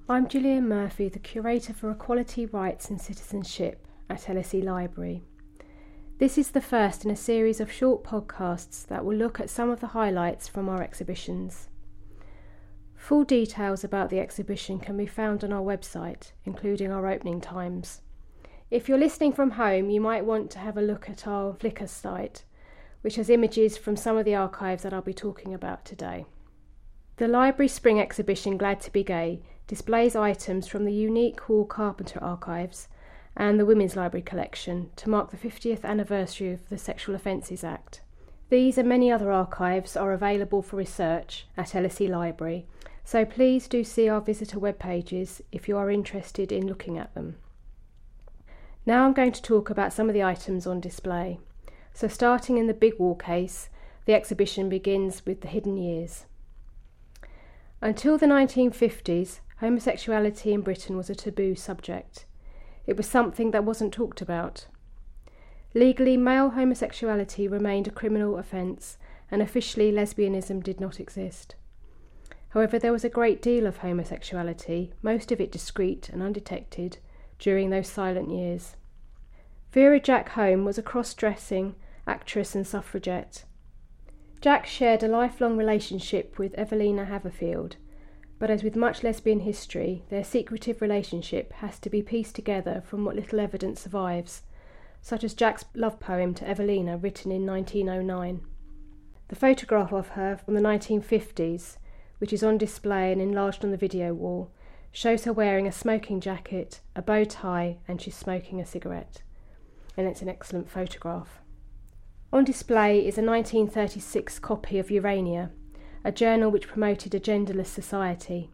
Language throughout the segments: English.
I'm Gillian Murphy, the Curator for Equality, Rights and Citizenship at LSE Library. This is the first in a series of short podcasts that will look at some of the highlights from our exhibitions. Full details about the exhibition can be found on our website, including our opening times. If you're listening from home, you might want to have a look at our Flickr site, which has images from some of the archives that I'll be talking about today. The Library Spring Exhibition Glad to be Gay displays items from the unique Hall Carpenter archives and the Women's Library collection to mark the 50th anniversary of the Sexual Offences Act. These and many other archives are available for research at LSE Library, so please do see our visitor web pages if you are interested in looking at them. Now I'm going to talk about some of the items on display. So starting in the big wall case, the exhibition begins with the hidden years. Until the 1950s, homosexuality in Britain was a taboo subject. It was something that wasn't talked about. Legally, male homosexuality remained a criminal offence, and officially lesbianism did not exist. However, there was a great deal of homosexuality, most of it discreet and undetected, during those silent years. Vera Jack Home was a cross-dressing actress and suffragette. Jack shared a lifelong relationship with Evelina Haverfield, but as with much lesbian history, their secretive relationship has to be pieced together from what little evidence survives, such as Jack's love poem to Evelina written in 1909. The photograph of her from the 1950s, which is on display and enlarged on the video wall, shows her wearing a smoking jacket, a bow tie, and she's smoking a cigarette. And it's an excellent photograph. On display is a 1936 copy of Urania, a journal which promoted a genderless society.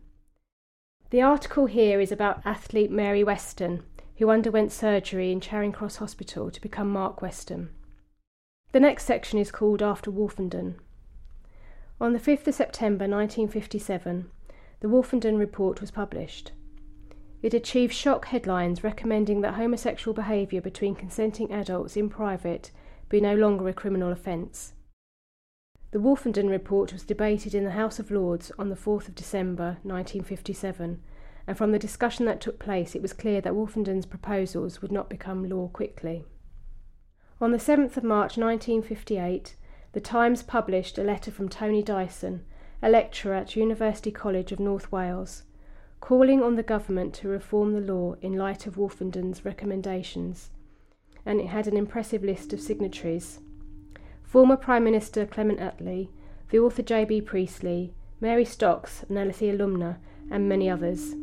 The article here is about athlete Mary Weston, who underwent surgery in Charing Cross Hospital to become Mark Weston. The next section is called After Wolfenden. On the 5th of September 1957, the Wolfenden Report was published. It achieved shock headlines recommending that homosexual behaviour between consenting adults in private be no longer a criminal offence. The Wolfenden Report was debated in the House of Lords on the 4th of December 1957, and from the discussion that took place it was clear that Wolfenden's proposals would not become law quickly. On the 7th of March 1958, The Times published a letter from Tony Dyson, a lecturer at University College of North Wales, calling on the government to reform the law in light of Wolfenden's recommendations, and it had an impressive list of signatories. Former Prime Minister Clement Attlee, the author J.B. Priestley, Mary Stocks, an LSE alumna, and many others.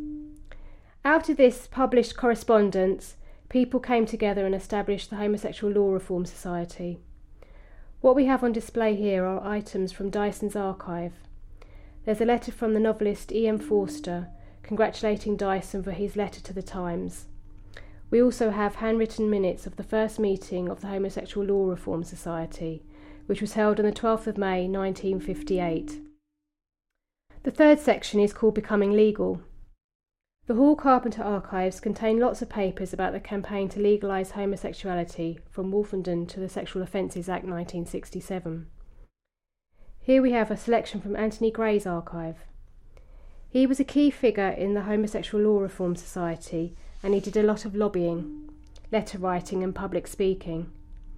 Out of this published correspondence, people came together and established the Homosexual Law Reform Society. What we have on display here are items from Dyson's archive. There's a letter from the novelist E.M. Forster congratulating Dyson for his letter to the Times. We also have handwritten minutes of the first meeting of the Homosexual Law Reform Society, which was held on the 12th of May 1958. The third section is called Becoming Legal. The Hall Carpenter archives contain lots of papers about the campaign to legalise homosexuality from Wolfenden to the Sexual Offences Act 1967. Here we have a selection from Anthony Gray's archive. He was a key figure in the Homosexual Law Reform Society, and he did a lot of lobbying, letter writing and public speaking.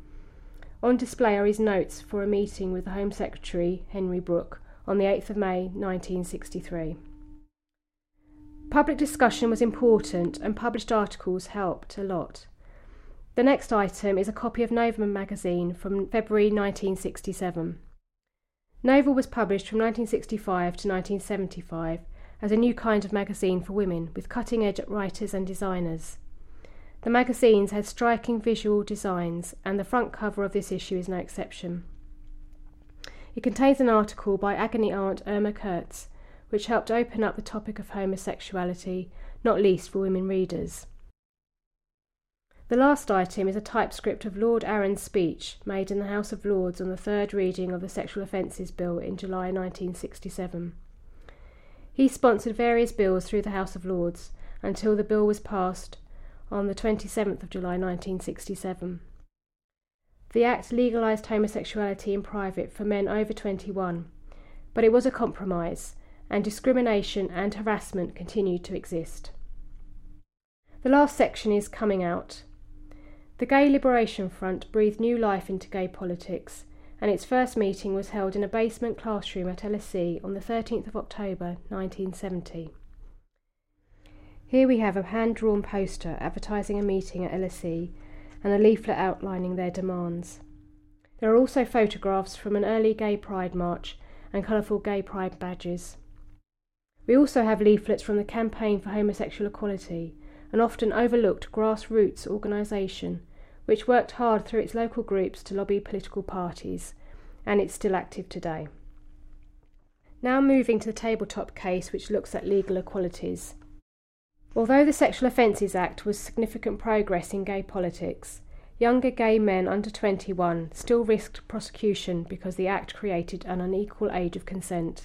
On display are his notes for a meeting with the Home Secretary, Henry Brooke, on the 8th of May 1963. Public discussion was important and published articles helped a lot. The next item is a copy of Nova magazine from February 1967. Nova was published from 1965 to 1975 as a new kind of magazine for women with cutting-edge writers and designers. The magazines had striking visual designs, and the front cover of this issue is no exception. It contains an article by agony aunt Irma Kurtz, which helped open up the topic of homosexuality, not least for women readers. The last item is a typescript of Lord Arran's speech made in the House of Lords on the third reading of the Sexual Offences Bill in July 1967. He sponsored various bills through the House of Lords until the bill was passed on the 27th of July 1967. The Act legalised homosexuality in private for men over 21, but it was a compromise, and discrimination and harassment continued to exist. The last section is Coming Out. The Gay Liberation Front breathed new life into gay politics, and its first meeting was held in a basement classroom at LSE on the 13th of October 1970. Here we have a hand-drawn poster advertising a meeting at LSE and a leaflet outlining their demands. There are also photographs from an early gay pride march and colourful gay pride badges. We also have leaflets from the Campaign for Homosexual Equality, an often overlooked grassroots organisation which worked hard through its local groups to lobby political parties, and it's still active today. Now moving to the tabletop case which looks at legal equalities. Although the Sexual Offences Act was significant progress in gay politics, younger gay men under 21 still risked prosecution because the Act created an unequal age of consent.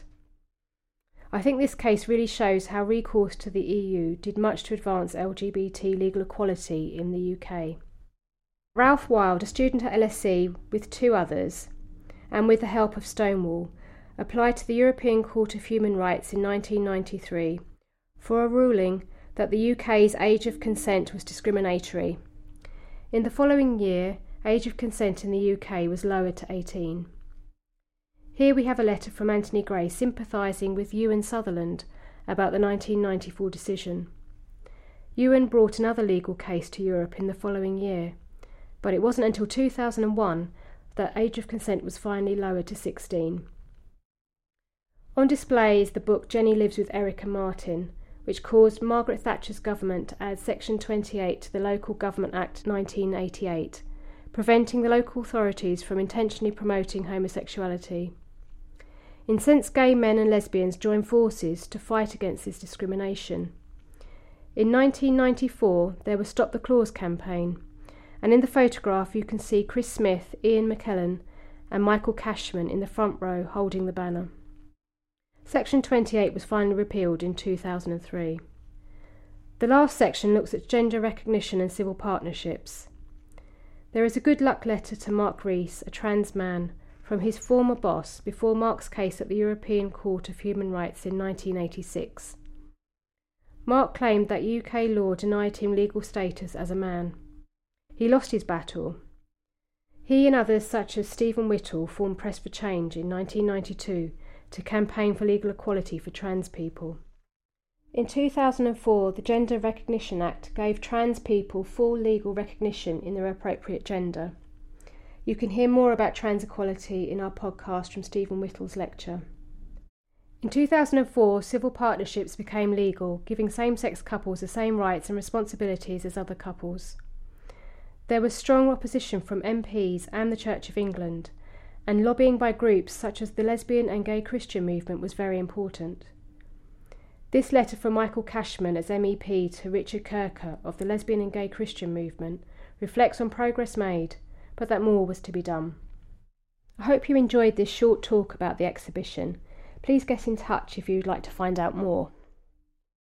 I think this case really shows how recourse to the EU did much to advance LGBT legal equality in the UK. Ralph Wild, a student at LSE with two others, and with the help of Stonewall, applied to the European Court of Human Rights in 1993 for a ruling that the UK's age of consent was discriminatory. In the following year, age of consent in the UK was lowered to 18. Here we have a letter from Anthony Gray sympathising with Ewan Sutherland about the 1994 decision. Ewan brought another legal case to Europe in the following year, but it wasn't until 2001 that age of consent was finally lowered to 16. On display is the book Jenny Lives with Erica Martin, which caused Margaret Thatcher's government to add Section 28 to the Local Government Act 1988, preventing the local authorities from intentionally promoting homosexuality. In sense, gay men and lesbians joined forces to fight against this discrimination. In 1994, there was Stop the Clause campaign, and in the photograph you can see Chris Smith, Ian McKellen and Michael Cashman in the front row holding the banner. Section 28 was finally repealed in 2003. The last section looks at gender recognition and civil partnerships. There is a good luck letter to Mark Rees, a trans man, from his former boss before Mark's case at the European Court of Human Rights in 1986. Mark claimed that UK law denied him legal status as a man. He lost his battle. He and others such as Stephen Whittle formed Press for Change in 1992 to campaign for legal equality for trans people. In 2004, the Gender Recognition Act gave trans people full legal recognition in their appropriate gender. You can hear more about trans equality in our podcast from Stephen Whittle's lecture. In 2004, civil partnerships became legal, giving same-sex couples the same rights and responsibilities as other couples. There was strong opposition from MPs and the Church of England, and lobbying by groups such as the lesbian and gay Christian movement was very important. This letter from Michael Cashman as MEP to Richard Kirker of the lesbian and gay Christian movement reflects on progress made, but that more was to be done. I hope you enjoyed this short talk about the exhibition. Please get in touch if you'd like to find out more.